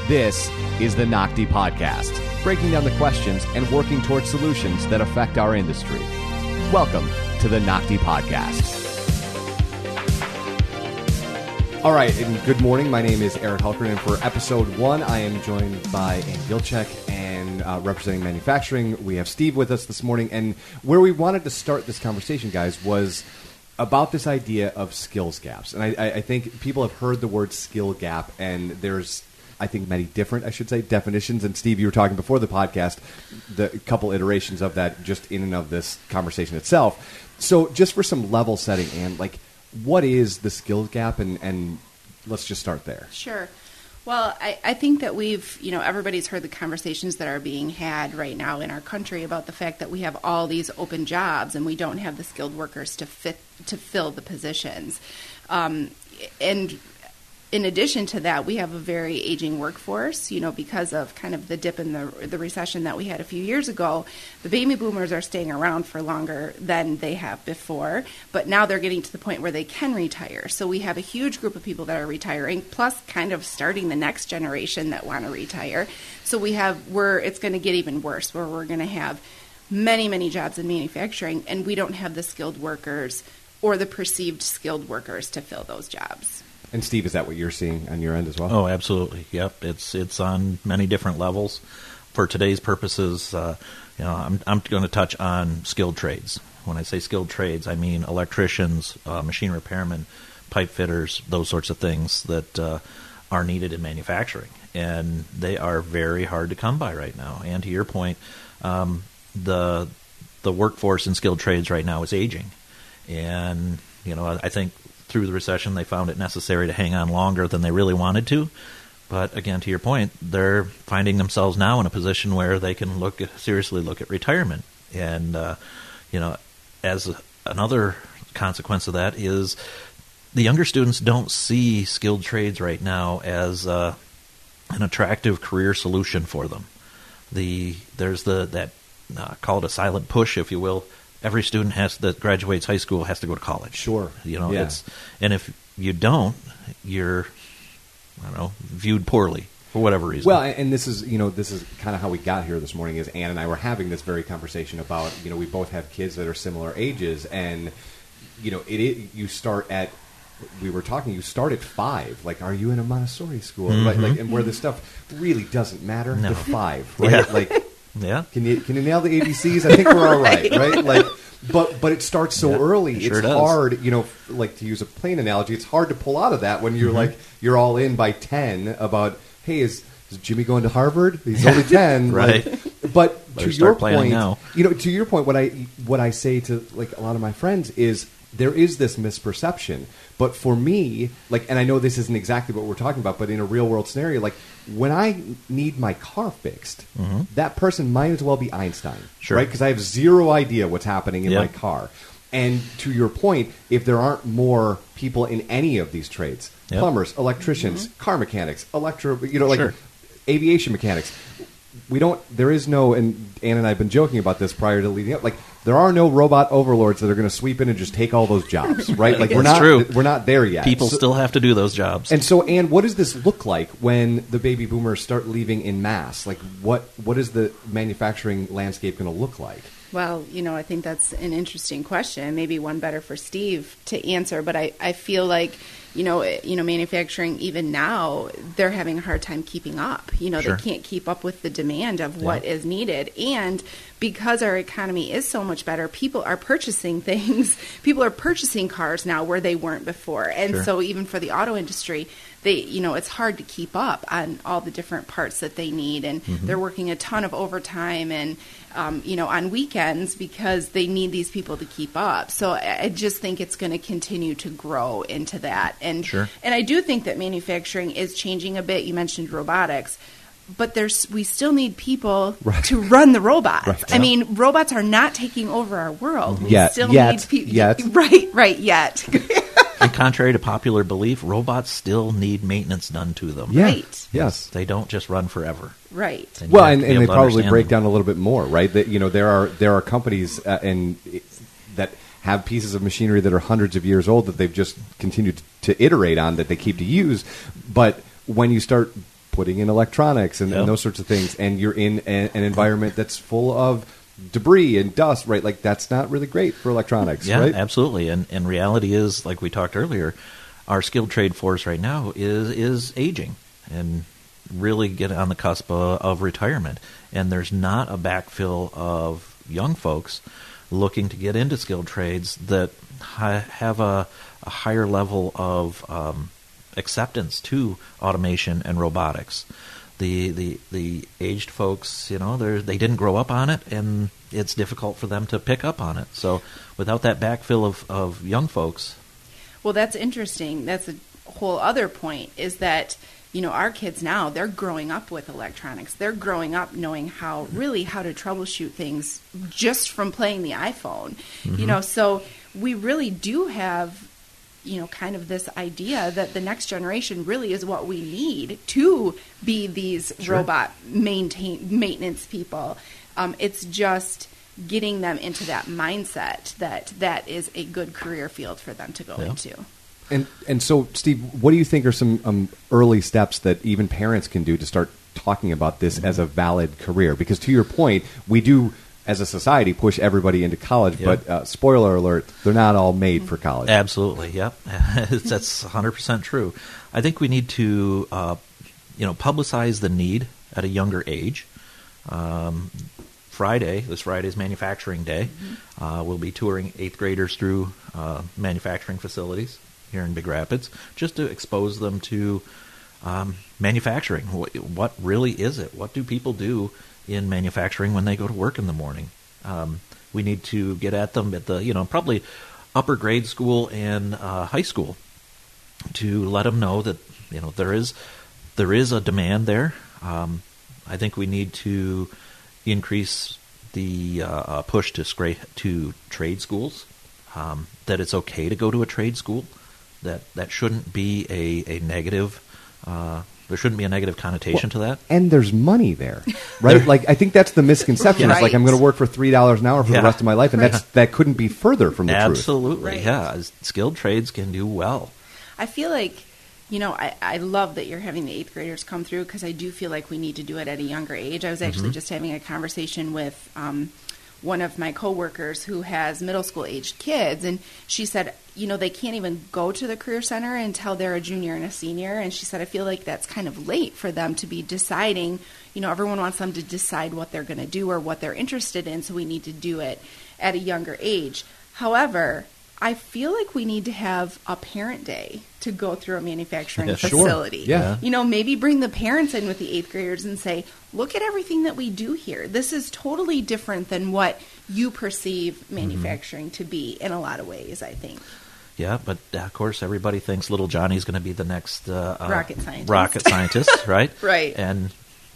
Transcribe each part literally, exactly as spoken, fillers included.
This is the N O C D Podcast, breaking down the questions and working towards solutions that affect our industry. Welcome to the N O C D Podcast. All right, and good morning. My name is Eric Halpern, and for episode one, I am joined by Ann Gilchek, and uh, representing manufacturing, we have Steve with us this morning. And where we wanted to start this conversation, guys, was about this idea of skills gaps. And I, I think people have heard the word skill gap, and there's, I think, many different, I should say, definitions. And Steve, you were talking before the podcast, the couple iterations of that just in and of this conversation itself. So just for some level setting, Ann, like, what is the skills gap? And, and let's just start there. Sure. Well, I, I think that we've, you know, everybody's heard the conversations that are being had right now in our country about the fact that we have all these open jobs and we don't have the skilled workers to fit to fill the positions. Um, and in addition to that, we have a very aging workforce, you know, because of kind of the dip in the the recession that we had a few years ago. The baby boomers are staying around for longer than they have before, but now they're getting to the point where they can retire. So we have a huge group of people that are retiring, plus kind of starting the next generation that want to retire. So we have, we're, it's going to get even worse, where we're going to have many, many jobs in manufacturing, and we don't have the skilled workers or the perceived skilled workers to fill those jobs. And Steve, is that what you're seeing on your end as well? Oh, absolutely. Yep, it's it's on many different levels. For today's purposes, uh, you know, I'm I'm going to touch on skilled trades. When I say skilled trades, I mean electricians, uh, machine repairmen, pipe fitters, those sorts of things that uh, are needed in manufacturing, and they are very hard to come by right now. And to your point, um, the the workforce in skilled trades right now is aging, and you know, I think through the recession, they found it necessary to hang on longer than they really wanted to. But again, to your point, they're finding themselves now in a position where they can look at, seriously look at retirement. And, uh, you know, as a, another consequence of that is the younger students don't see skilled trades right now as uh, an attractive career solution for them. The There's the that, uh, call it a silent push, if you will. Every student has that graduates high school has to go to college. Sure. You know, yeah. it's and if you don't, you're I don't know, viewed poorly for whatever reason. Well, and this is, you know, this is kind of how we got here this morning, is Ann and I were having this very conversation about, you know, we both have kids that are similar ages, and you know, it, it you start at we were talking, you start at five. Like, are you in a Montessori school? Mm-hmm. Like, like, and where this stuff really doesn't matter. No. The five, right? Yeah. Like, yeah. Can you can you nail the A B Cs? I think we're all right, right? Like, but but it starts so yeah, early. it sure it's does. hard, you know. Like, to use a plane analogy, it's hard to pull out of that when you're mm-hmm. like you're all in by ten. About, hey, is, is Jimmy going to Harvard? He's only ten, right? Like, but Better to your point, now. you know, to your point, what I what I say to like a lot of my friends is there is this misperception. But for me, like, and I know this isn't exactly what we're talking about, but in a real world scenario, like when I need my car fixed, mm-hmm. that person might as well be Einstein, sure. right? Because I have zero idea what's happening in yep. my car. And to your point, if there aren't more people in any of these trades, yep. plumbers, electricians, mm-hmm. car mechanics, electro, you know, like sure. aviation mechanics, we don't. There is no, and Ann and I have been joking about this prior to leading up. Like, there are no robot overlords that are going to sweep in and just take all those jobs, right? Like, we're That's not, true. we're not there yet. People so, still have to do those jobs. And so, Ann, what does this look like when the baby boomers start leaving in mass? Like, what what is the manufacturing landscape going to look like? Well, you know, I think that's an interesting question. Maybe one better for Steve to answer. But I, I feel like, you know, you know, manufacturing even now, they're having a hard time keeping up. You know, sure. they can't keep up with the demand of what yeah. is needed. And because our economy is so much better, people are purchasing things. People are purchasing cars now where they weren't before. And sure. so even for the auto industry, they, you know, it's hard to keep up on all the different parts that they need. And mm-hmm. they're working a ton of overtime and, um, you know, on weekends because they need these people to keep up. So I, I just think it's going to continue to grow into that. And, sure. and I do think that manufacturing is changing a bit. You mentioned robotics. But there's we still need people right. to run the robots. Right. I mean, robots are not taking over our world. We Yet. still Yet. need people. Yet. Right, right, yet. And contrary to popular belief, robots still need maintenance done to them. Yeah. Right. Yes. They don't just run forever. Right. And Well, you have and, to be and they able to probably understand break them. down a little bit more, right? That, you know, there are there are companies uh, and that have pieces of machinery that are hundreds of years old that they've just continued to iterate on, that they keep to use. But when you start putting in electronics and, Yep. and those sorts of things, and you're in a, an environment that's full of debris and dust, right? Like, that's not really great for electronics, Yeah, right? absolutely. And and reality is, like we talked earlier, our skilled trade force right now is is aging and really get on the cusp of, of retirement. And there's not a backfill of young folks looking to get into skilled trades that ha- have a, a higher level of um, acceptance to automation and robotics. The, the the aged folks, you know, they they didn't grow up on it, and it's difficult for them to pick up on it. So without that backfill of, of young folks. Well, that's interesting. That's a whole other point, is that, you know, our kids now, they're growing up with electronics. They're growing up knowing how, really how to troubleshoot things just from playing the iPhone. Mm-hmm. You know, so we really do have, you know, kind of this idea that the next generation really is what we need to be these Sure. robot maintain maintenance people. Um, it's just getting them into that mindset that that is a good career field for them to go Yeah. into. And and so, Steve, what do you think are some um, early steps that even parents can do to start talking about this as a valid career? Because to your point, we do, as a society, push everybody into college, Yeah. but uh, spoiler alert, they're not all made for college. Absolutely, yep. That's one hundred percent true. I think we need to, uh, you know, publicize the need at a younger age. Um, Friday, this Friday is Manufacturing Day. Mm-hmm. Uh, we'll be touring eighth graders through uh, manufacturing facilities here in Big Rapids, just to expose them to um, manufacturing. What, what really is it? What do people do in manufacturing when they go to work in the morning? Um, we need to get at them at the, you know, probably upper grade school and uh, high school, to let them know that, you know, there is there is a demand there. Um, I think we need to increase the uh, push to scra- to trade schools. Um, that it's okay to go to a trade school. That that shouldn't be a a negative. Uh, there shouldn't be a negative connotation to that. And there's money there, right? Like, I think that's the misconception. It's like, I'm going to work for three dollars an hour for Yeah. the rest of my life, and Right. that's that couldn't be further from the truth. Absolutely, Right. yeah. Skilled trades can do well. I feel like, you know, I, I love that you're having the eighth graders come through, because I do feel like we need to do it at a younger age. I was actually Mm-hmm. just having a conversation with um, one of my coworkers who has middle school aged kids, and she said, you know, they can't even go to the Career Center until they're a junior and a senior. And she said, I feel like that's kind of late for them to be deciding. You know, everyone wants them to decide what they're going to do or what they're interested in, so we need to do it at a younger age. However, I feel like we need to have a parent day to go through a manufacturing Yeah, sure. facility. Yeah. You know, maybe bring the parents in with the eighth graders and say, look at everything that we do here. This is totally different than what you perceive manufacturing to be in a lot of ways, I think. Yeah, but uh, of course, everybody thinks little Johnny's going to be the next uh, uh, Rocket scientist. rocket scientist, right? Right. And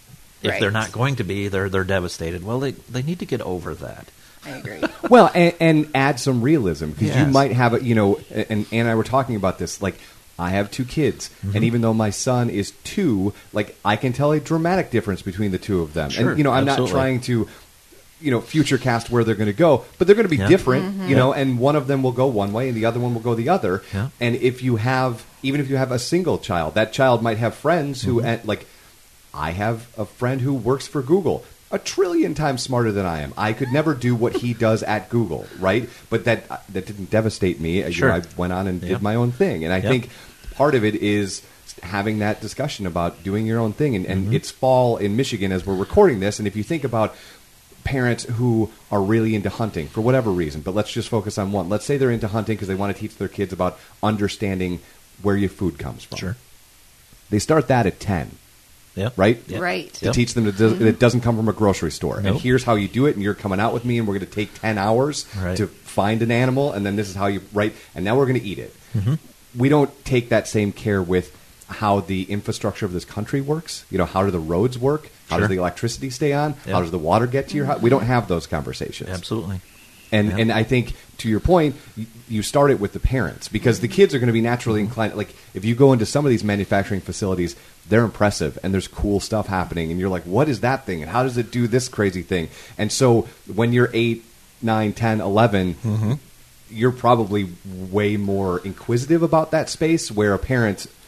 if Right. they're not going to be, they're they're devastated. Well, they they need to get over that. I agree. Well, and, and add some realism, because you Yes. might have a, you know, and Ann and I were talking about this, like, I have two kids, Mm-hmm. and even though my son is two, like, I can tell a dramatic difference between the two of them. Sure, and, you know, I'm absolutely. not trying to, you know, future cast where they're going to go, but they're going to be Yeah. different, you know, and one of them will go one way and the other one will go the other. Yeah. And if you have, even if you have a single child, that child might have friends who, Mm-hmm. and, like, I have a friend who works for Google, a trillion times smarter than I am. I could never do what he does at Google, right? But that that didn't devastate me. You know, Sure. I went on and Yeah. did my own thing. And I Yep. think part of it is having that discussion about doing your own thing. And, and Mm-hmm. it's fall in Michigan as we're recording this. And if you think about parents who are really into hunting for whatever reason, but let's just focus on one. Let's say they're into hunting because they want to teach their kids about understanding where your food comes from. Sure. They start that at ten. Yep. Right? Yep. Right. To Yep. teach them that it does- that it doesn't come from a grocery store. And Nope. here's how you do it, and you're coming out with me, and we're going to take ten hours Right. to find an animal, and then this is how you, right? And now we're going to eat it. Mm-hmm. We don't take that same care with how the infrastructure of this country works. You know, how do the roads work? How Sure. does the electricity stay on? Yep. How does the water get to your house? We don't have those conversations. Absolutely. And Yeah. and I think, to your point, y- you start it with the parents, because the kids are going to be naturally inclined. Like, if you go into some of these manufacturing facilities, they're impressive and there's cool stuff happening, and you're like, what is that thing? And how does it do this crazy thing? And so when you're eight, nine, ten, eleven, Mm-hmm. you're probably way more inquisitive about that space, where a parent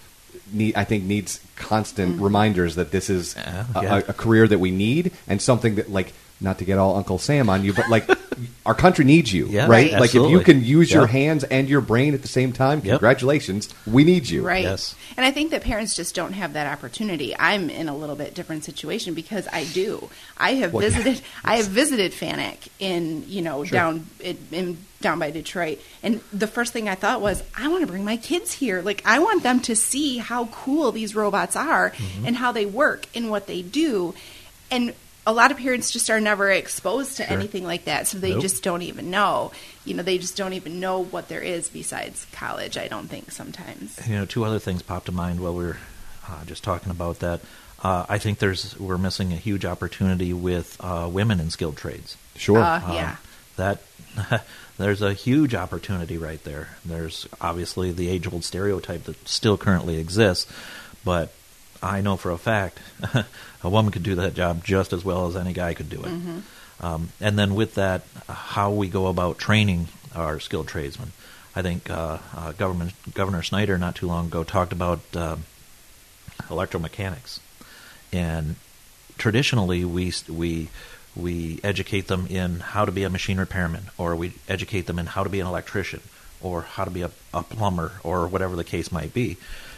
need, I think needs constant mm-hmm. reminders that this is uh, a, yeah. a, a career that we need and something that, like, not to get all Uncle Sam on you, but like our country needs you, yeah, right? Right. Like if you can use yep. your hands and your brain at the same time, yep. congratulations, we need you. Right. Yes. And I think that parents just don't have that opportunity. I'm in a little bit different situation because I do. I have well, visited. Yeah. I have visited Fanuc in you know sure. down in, in down by Detroit, and the first thing I thought was, I want to bring my kids here. Like I want them to see how cool these robots are mm-hmm. and how they work and what they do, and a lot of parents just are never exposed to sure. anything like that, so they nope. just don't even know. You know, they just don't even know what there is besides college, I don't think, sometimes. You know, two other things popped to mind while we were uh, just talking about that. Uh, I think there's we're missing a huge opportunity with uh, women in skilled trades. Sure. Uh, Um, yeah. That there's a huge opportunity right there. There's obviously the age-old stereotype that still currently exists, but I know for a fact a woman could do that job just as well as any guy could do it. Mm-hmm. Um, and then with that, how we go about training our skilled tradesmen. I think uh, uh, Government, Governor Snyder not too long ago talked about uh, electromechanics. And traditionally, we we we educate them in how to be a machine repairman, or we educate them in how to be an electrician, or how to be a, a plumber, or whatever the case might be.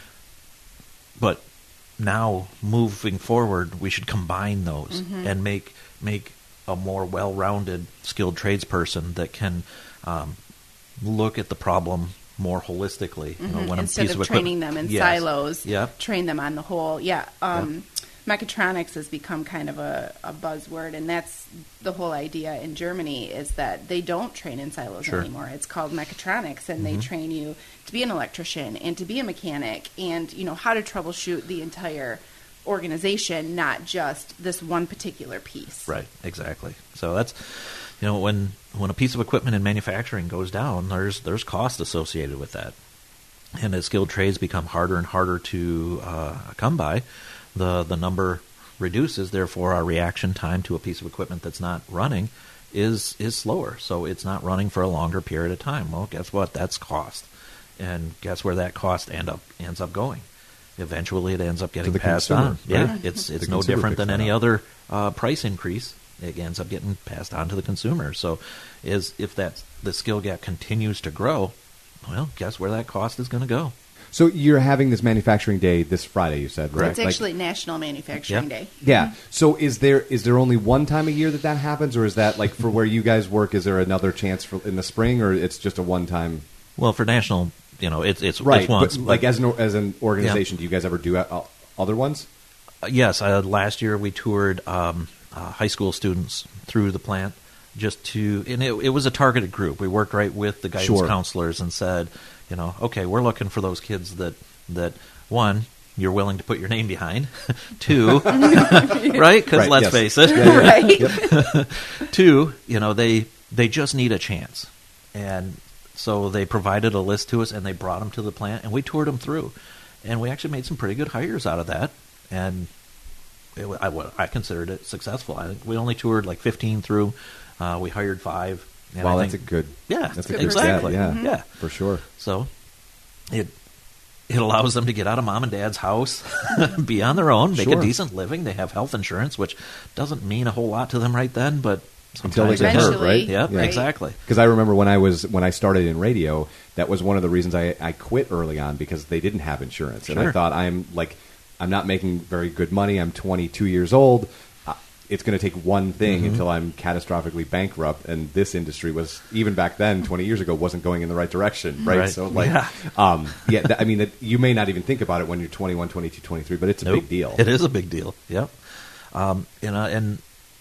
But now, moving forward, we should combine those mm-hmm. and make make a more well-rounded, skilled tradesperson that can um, look at the problem more holistically. Mm-hmm. You know, when Instead a piece of, of training them in yes. silos, yep. train them on the whole. Yeah. Um, yep. Mechatronics has become kind of a, a buzzword, and that's the whole idea in Germany is that they don't train in silos sure. anymore. It's called mechatronics, and mm-hmm. they train you to be an electrician and to be a mechanic and, you know, how to troubleshoot the entire organization, not just this one particular piece. Right, exactly. So that's, you know, when when a piece of equipment in manufacturing goes down, there's there's cost associated with that. And as skilled trades become harder and harder to uh, come by, the the number reduces. Therefore, our reaction time to a piece of equipment that's not running is is slower. So it's not running for a longer period of time. Well, guess what? That's cost. And guess where that cost end up ends up going? Eventually, it ends up getting passed consumer, on. right? Yeah, it's it's The no consumer different picks than that any up. other uh, price increase. It ends up getting passed on to the consumer. So, is if that the skill gap continues to grow, well, guess where that cost is going to go? So you're having this manufacturing day this Friday, you said, right? It's actually like, National Manufacturing yeah. Day. Yeah. So is there is there only one time a year that that happens, or is that like for where you guys work? Is there another chance for in the spring, or it's just a one time? Well, for national, you know, it's it's, right. it's once. But, but- like as an as an organization, Yeah. do you guys ever do uh, other ones? Uh, yes, uh, last year we toured um, uh, high school students through the plant just to, and it, it was a targeted group. We worked right with the guidance Sure. counselors and said, you know, okay, we're looking for those kids that that one, you're willing to put your name behind. Two, right? Because Right, let's yes. face it. Yeah, yeah. Right. Yep. Two, you know, they they just need a chance, and so they provided a list to us, and they brought them to the plant, and we toured them through, and we actually made some pretty good hires out of that, and it, wa- I, wa- I considered it successful. I think we only toured like fifteen through. Uh, we hired five. And Wow, I that's a think, good. yeah, That's a good good exactly. stat, yeah, Mhm. Yeah, for sure. so it it allows them to get out of mom and dad's house, be on their own, make Sure. a decent living. They have health insurance, which doesn't mean a whole lot to them right then, but Until they sometimes get it hurt, does. right? Yep, Yeah. exactly. Because I remember when I was when I started in radio, that was one of the reasons I, I quit early on because they didn't have insurance, and I Sure. thought I'm like I'm not making very good money. I'm twenty-two years old. Uh, It's going to take one thing Mhm. until I'm catastrophically bankrupt, and this industry was even back then, twenty years ago, wasn't going in the right direction, right? Right. So like, Yeah. um, yeah, th- I mean, that, you may not even think about it when you're twenty-one, twenty-two, twenty-three, but it's a Nope. big deal. It is a big deal. Yep. Um, you know, and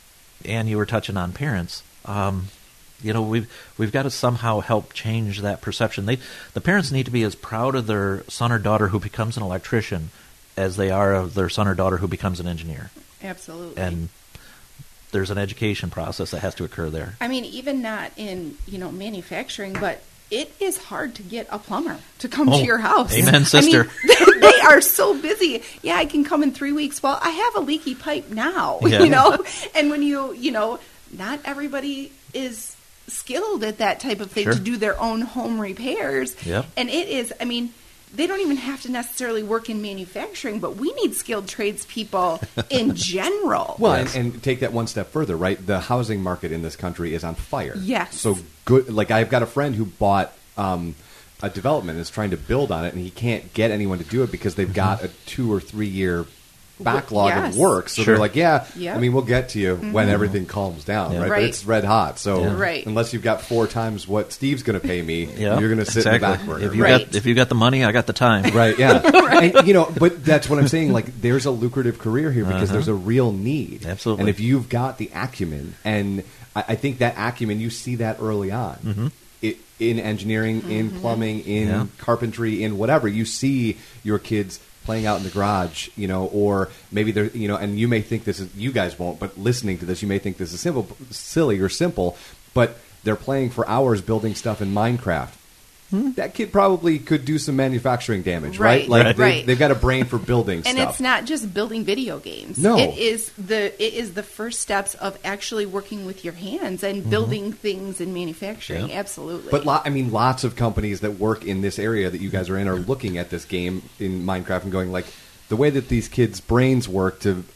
and you were touching on parents. Um, you know, we've we've got to somehow help change that perception. They the parents need to be as proud of their son or daughter who becomes an electrician as they are of their son or daughter who becomes an engineer. Absolutely. And there's an education process that has to occur there. I mean, even not in, you know, manufacturing, but it is hard to get a plumber to come Oh, to your house. amen, sister. I mean, they are so busy. Yeah, I can come in three weeks. Well, I have a leaky pipe now, Yeah. you know? And when you, you know, not everybody is skilled at that type of thing Sure. to do their own home repairs. Yep. And it is, I mean, they don't even have to necessarily work in manufacturing, but we need skilled tradespeople in general. Well, Yes. and, and take that one step further, right? The housing market in this country is on fire. Yes. So good. Like I've got a friend who bought um, a development and is trying to build on it, and he can't get anyone to do it because they've got a two or three year backlog Yes. of work. So Sure. they're like, yeah, Yep. I mean, we'll get to you when everything calms down, Yeah. right? But Right. it's red hot. So Yeah. Right. unless you've got four times what Steve's going to pay me, Yeah, you're going to sit exactly. in the back burner. If you Right. got if you got the money, I got the time. Right, yeah. And, you know, but that's what I'm saying. Like, there's a lucrative career here because Uh-huh. there's a real need. Absolutely. And if you've got the acumen, and I, I think that acumen, you see that early on. Mm-hmm. It, in engineering, in plumbing, in Yeah. carpentry, in whatever, you see your kids playing out in the garage, you know, or maybe they're, you know, and you may think this is, you guys won't, but listening to this, you may think this is simple, silly or simple, but they're playing for hours building stuff in Minecraft. That kid probably could do some manufacturing damage, right? Right. Like Right. They, Right. they've got a brain for building And stuff. it's not just building video games. No. It is the it is the first steps of actually working with your hands and building things in manufacturing. Yeah. Absolutely. But lo- I mean, lots of companies that work in this area that you guys are in are looking at this game in Minecraft and going like, the way that these kids' brains work to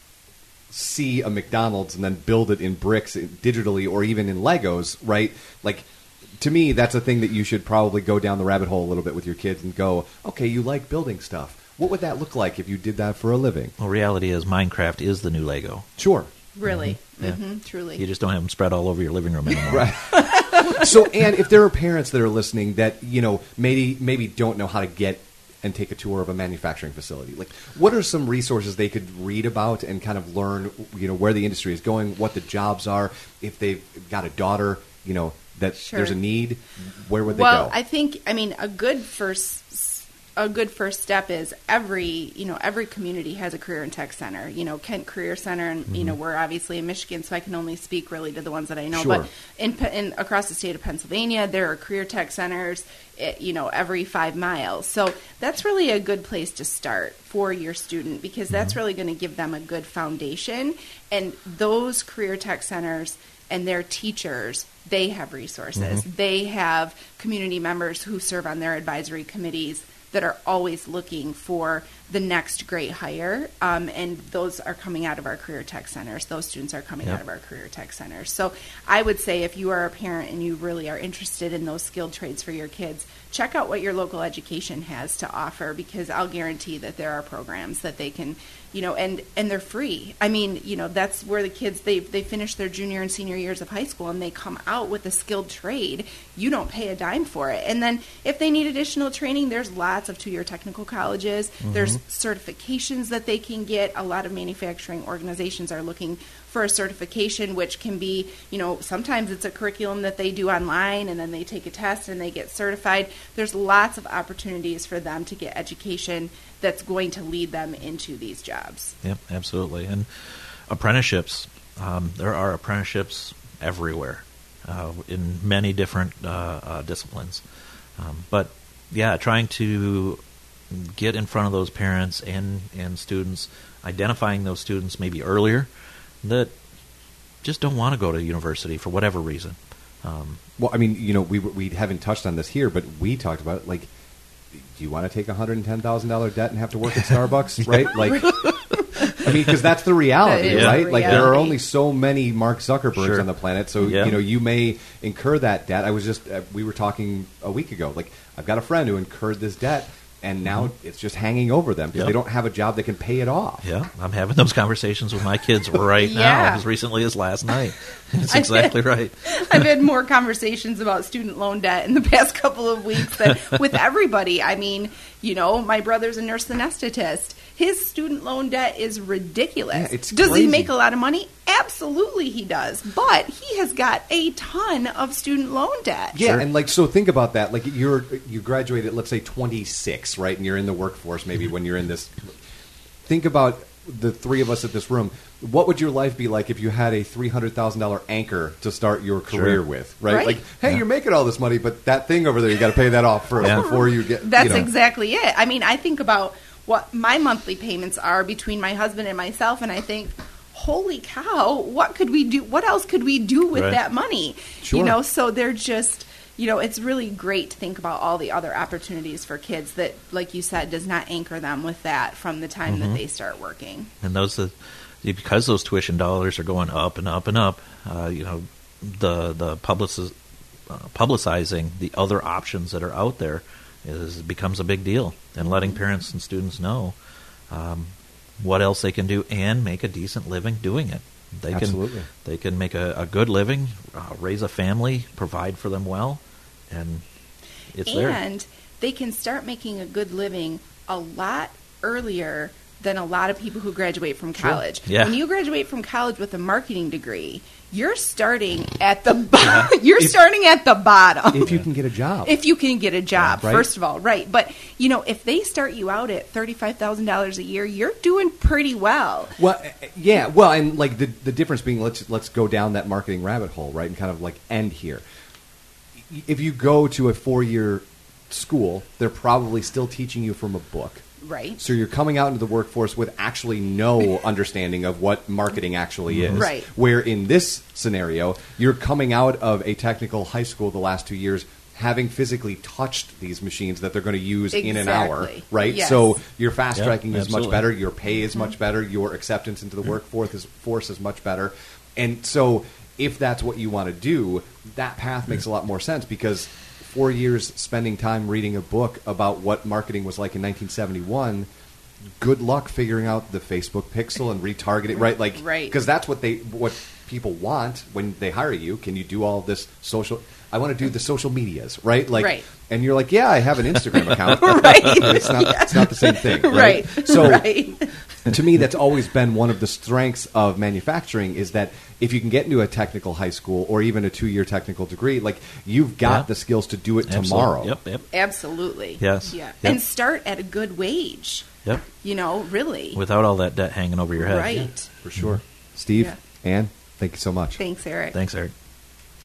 see a McDonald's and then build it in bricks digitally or even in Legos, right? Like, to me, that's a thing that you should probably go down the rabbit hole a little bit with your kids and go, okay, you like building stuff. What would that look like if you did that for a living? Well, reality is Minecraft is the new Lego. Sure. really, Yeah. hmm truly. You just don't have them spread all over your living room anymore. Right. So, and if there are parents that are listening that, you know, maybe maybe don't know how to get and take a tour of a manufacturing facility, like, what are some resources they could read about and kind of learn, you know, where the industry is going, what the jobs are, if they've got a daughter, you know, that Sure. there's a need, where would they well, go? I think I mean a good first a good first step is every you know every community has a career and tech center. You know, Kent Career Center, and you know we're obviously in Michigan, so I can only speak really to the ones that I know. Sure. But in, Pe- in across the state of Pennsylvania, there are career tech centers. eh, You know, every five miles. So that's really a good place to start for your student because that's really going to give them a good foundation. And those career tech centers and their teachers, they have resources. They have community members who serve on their advisory committees that are always looking for the next great hire, um, and those are coming out of our career tech centers. Those students are coming Yep. out of our career tech centers. So I would say if you are a parent and you really are interested in those skilled trades for your kids, check out what your local education has to offer because I'll guarantee that there are programs that they can, you know, and, and they're free. I mean, you know, that's where the kids, they, they finish their junior and senior years of high school and they come out with a skilled trade. You don't pay a dime for it. And then if they need additional training, there's lots of two-year technical colleges. There's certifications that they can get. A lot of manufacturing organizations are looking for a certification, which can be, you know, sometimes it's a curriculum that they do online and then they take a test and they get certified. There's lots of opportunities for them to get education that's going to lead them into these jobs. Yep, absolutely. And apprenticeships, um, there are apprenticeships everywhere uh, in many different uh, uh, disciplines. Um, but yeah, trying to get in front of those parents and, and students, identifying those students maybe earlier that just don't want to go to university for whatever reason. Um, Well, I mean, you know, we we haven't touched on this here, but we talked about it, like, do you want to take a hundred and ten thousand dollar debt and have to work at Starbucks, right? Like, I mean, because that's the reality, That is right? the Like, there are reality. only so many Mark Zuckerbergs Sure. on the planet, so Yeah. you know, you may incur that debt. I was just uh, we were talking a week ago. Like, I've got a friend who incurred this debt, and now it's just hanging over them because Yep. they don't have a job that can pay it off. yeah, I'm having those conversations with my kids right now, Yeah. as recently as last night. That's I- exactly right. I've had more conversations about student loan debt in the past couple of weeks than with everybody. I mean, you know, my brother's a nurse anesthetist. His student loan debt is ridiculous. Yeah, it's does crazy. he make a lot of money? Absolutely he does. But he has got a ton of student loan debt. Yeah, Sure. and like, so think about that. Like, you're you graduated, let's say twenty-six, right? And you're in the workforce maybe when you're in this. Think about the three of us at this room. What would your life be like if you had a three hundred thousand dollar anchor to start your career Sure. with, right? Right. Like, hey, Yeah. you're making all this money, but that thing over there, you got to pay that off first Yeah. before you get. That's you know. exactly it. I mean, I think about what my monthly payments are between my husband and myself, and I think, holy cow, what could we do? What else could we do with Right. that money? Sure. You know, so they're just, you know, it's really great to think about all the other opportunities for kids that, like you said, does not anchor them with that from the time Mm-hmm. that they start working. And those, uh, because those tuition dollars are going up and up and up, uh, you know, the the publici- uh, publicizing the other options that are out there is becomes a big deal, and letting parents and students know um, what else they can do and make a decent living doing it. They Absolutely. can they can make a, a good living, uh, raise a family, provide for them well, and it's there. And they can start making a good living a lot earlier than a lot of people who graduate from college. Yeah. When you graduate from college with a marketing degree, you're starting at the bo- you're If- starting at the bottom. If you can get a job. If you can get a job, Right. first of all, right? But you know, if they start you out at thirty-five thousand dollars a year, you're doing pretty well. Well, uh, yeah. Well, and like the the difference being, let's let's go down that marketing rabbit hole, right, and kind of like end here. If you go to a four year school, they're probably still teaching you from a book. Right. So you're coming out into the workforce with actually no understanding of what marketing actually is. Right. Where in this scenario, you're coming out of a technical high school the last two years having physically touched these machines that they're going to use in an hour, Exactly. right? Yes. So your fast Yeah, tracking is much absolutely. better, your pay is much better, your acceptance into the workforce is, force is much better. And so if that's what you want to do, that path makes a lot more sense because four years spending time reading a book about what marketing was like in nineteen seventy-one, good luck figuring out the Facebook pixel and retargeting, right? Like, Right. because that's what they what people want when they hire you. Can you do all this social? I want to do the social medias, right? Like, Right. and you're like, yeah, I have an Instagram account. Right. It's not. It's not the same thing, right? Right. So, right. to me, that's always been one of the strengths of manufacturing is that if you can get into a technical high school or even a two-year technical degree, like you've got Yeah. the skills to do it Absolutely. tomorrow. Yep, yep, Absolutely. Yes. Yeah. Yep. And start at a good wage. yep. You know, really. Without all that debt hanging over your head. Right. For sure. Steve, Yeah. Ann, thank you so much. Thanks, Eric. Thanks, Eric.